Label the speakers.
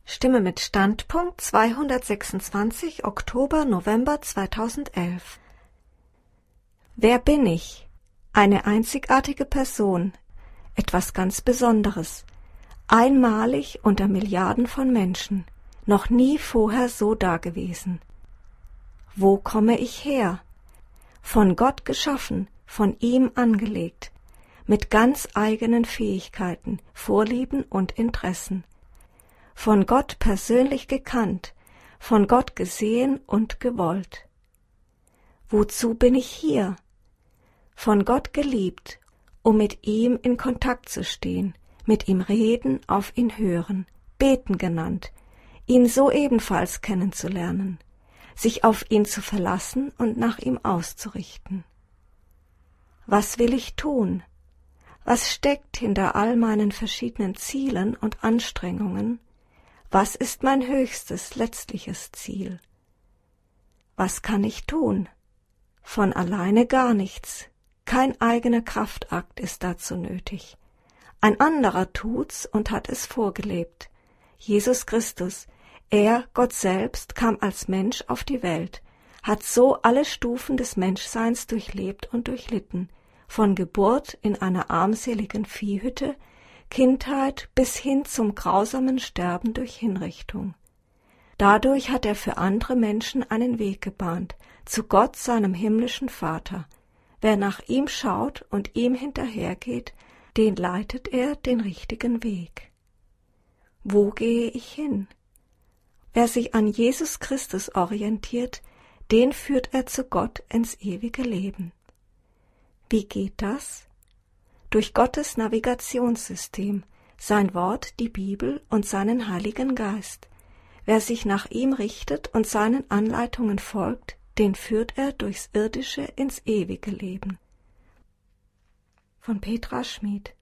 Speaker 1: Stimme mit Standpunkt 226 Oktober, November 2011. Wer bin ich? Eine einzigartige Person, etwas ganz Besonderes, einmalig unter Milliarden von Menschen, noch nie vorher so dagewesen. Wo komme ich her? Von Gott geschaffen, von ihm angelegt, mit ganz eigenen Fähigkeiten, Vorlieben und Interessen. Von Gott persönlich gekannt, von Gott gesehen und gewollt. Wozu bin ich hier? Von Gott geliebt, um mit ihm in Kontakt zu stehen, mit ihm reden, auf ihn hören, beten genannt, ihn so ebenfalls kennenzulernen, sich auf ihn zu verlassen und nach ihm auszurichten. Was will ich tun? Was steckt hinter all meinen verschiedenen Zielen und Anstrengungen? Was ist mein höchstes, letztliches Ziel? Was kann ich tun? Von alleine gar nichts. Kein eigener Kraftakt ist dazu nötig. Ein anderer tut's und hat es vorgelebt. Jesus Christus, er, Gott selbst, kam als Mensch auf die Welt, hat so alle Stufen des Menschseins durchlebt und durchlitten, von Geburt in einer armseligen Viehhütte, Kindheit bis hin zum grausamen Sterben durch Hinrichtung. Dadurch hat er für andere Menschen einen Weg gebahnt, zu Gott, seinem himmlischen Vater. Wer nach ihm schaut und ihm hinterhergeht, den leitet er den richtigen Weg. Wo gehe ich hin? Wer sich an Jesus Christus orientiert, den führt er zu Gott ins ewige Leben. Wie geht das? Durch Gottes Navigationssystem, sein Wort, die Bibel und seinen Heiligen Geist. Wer sich nach ihm richtet und seinen Anleitungen folgt, den führt er durchs Irdische ins ewige Leben. Von Petra Schmid.